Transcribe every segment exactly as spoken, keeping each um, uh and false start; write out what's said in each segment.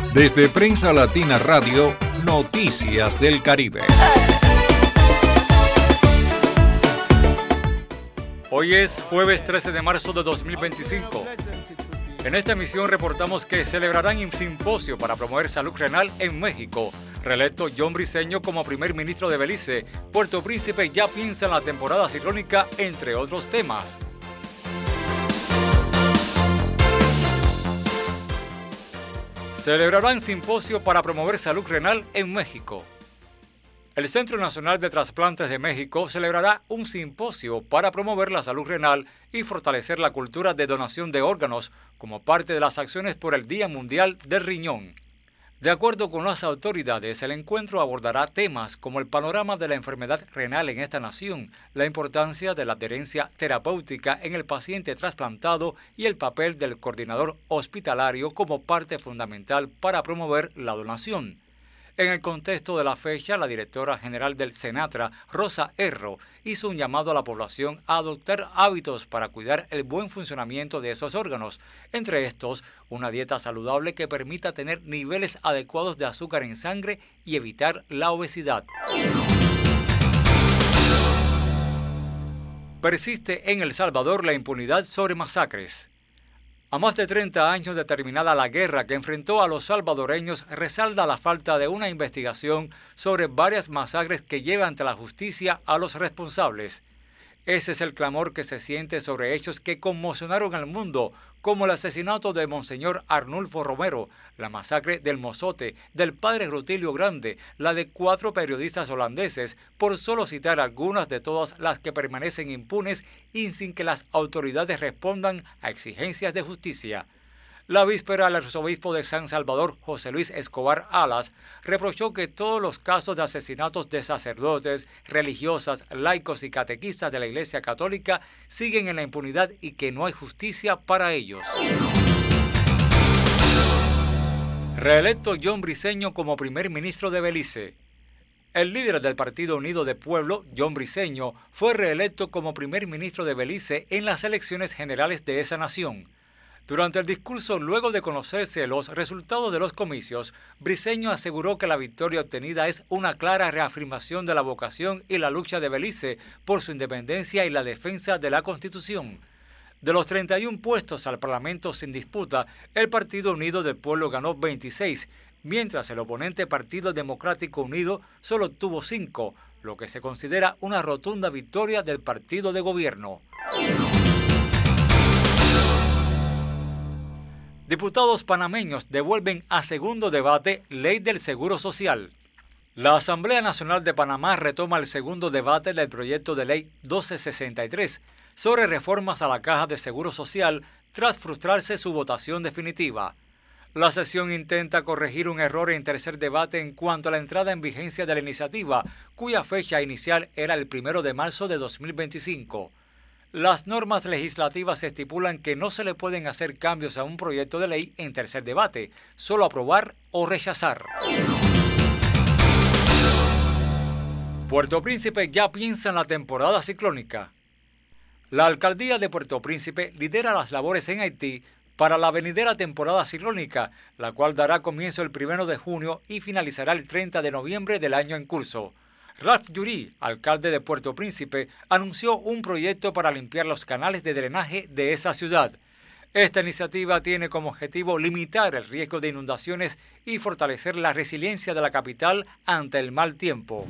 Desde Prensa Latina Radio, Noticias del Caribe. Hoy es jueves trece de marzo de dos mil veinticinco. En esta emisión reportamos que celebrarán un simposio para promover salud renal en México. Reelecto John Briceño como primer ministro de Belice. Puerto Príncipe ya piensa en la temporada ciclónica, entre otros temas. Celebrarán simposio para promover salud renal en México. El Centro Nacional de Trasplantes de México celebrará un simposio para promover la salud renal y fortalecer la cultura de donación de órganos como parte de las acciones por el Día Mundial del Riñón. De acuerdo con las autoridades, el encuentro abordará temas como el panorama de la enfermedad renal en esta nación, la importancia de la adherencia terapéutica en el paciente trasplantado y el papel del coordinador hospitalario como parte fundamental para promover la donación. En el contexto de la fecha, la directora general del Senatra, Rosa Erro, hizo un llamado a la población a adoptar hábitos para cuidar el buen funcionamiento de esos órganos, entre estos, una dieta saludable que permita tener niveles adecuados de azúcar en sangre y evitar la obesidad. Persiste en El Salvador la impunidad sobre masacres. A más de treinta años de terminada la guerra que enfrentó a los salvadoreños, resalta la falta de una investigación sobre varias masacres que lleva ante la justicia a los responsables. Ese es el clamor que se siente sobre hechos que conmocionaron al mundo, como el asesinato de Monseñor Arnulfo Romero, la masacre del Mozote, del padre Rutilio Grande, la de cuatro periodistas holandeses, por solo citar algunas de todas las que permanecen impunes y sin que las autoridades respondan a exigencias de justicia. La víspera, el arzobispo de San Salvador, José Luis Escobar Alas, reprochó que todos los casos de asesinatos de sacerdotes, religiosas, laicos y catequistas de la Iglesia Católica siguen en la impunidad y que no hay justicia para ellos. Reelecto John Briceño como primer ministro de Belice. El líder del Partido Unido del Pueblo, John Briceño, fue reelecto como primer ministro de Belice en las elecciones generales de esa nación. Durante el discurso, luego de conocerse los resultados de los comicios, Briceño aseguró que la victoria obtenida es una clara reafirmación de la vocación y la lucha de Belice por su independencia y la defensa de la Constitución. De los treinta y un puestos al Parlamento sin disputa, el Partido Unido del Pueblo ganó veintiséis, mientras el oponente Partido Democrático Unido solo obtuvo cinco, lo que se considera una rotunda victoria del partido de gobierno. Diputados panameños devuelven a segundo debate Ley del Seguro Social. La Asamblea Nacional de Panamá retoma el segundo debate del proyecto de ley doce sesenta y tres sobre reformas a la Caja de Seguro Social tras frustrarse su votación definitiva. La sesión intenta corregir un error en tercer debate en cuanto a la entrada en vigencia de la iniciativa, cuya fecha inicial era el primero de marzo de dos mil veinticinco. Las normas legislativas estipulan que no se le pueden hacer cambios a un proyecto de ley en tercer debate, solo aprobar o rechazar. Puerto Príncipe ya piensa en la temporada ciclónica. La alcaldía de Puerto Príncipe lidera las labores en Haití para la venidera temporada ciclónica, la cual dará comienzo el primero de junio y finalizará el treinta de noviembre del año en curso. Ralph Yurí, alcalde de Puerto Príncipe, anunció un proyecto para limpiar los canales de drenaje de esa ciudad. Esta iniciativa tiene como objetivo limitar el riesgo de inundaciones y fortalecer la resiliencia de la capital ante el mal tiempo.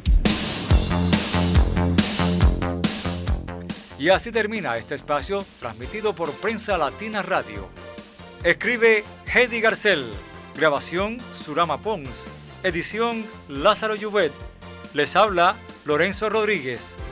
Y así termina este espacio transmitido por Prensa Latina Radio. Escribe Heidi Garcel, grabación Surama Pons, edición Lázaro Llubet. Les habla Lorenzo Rodríguez.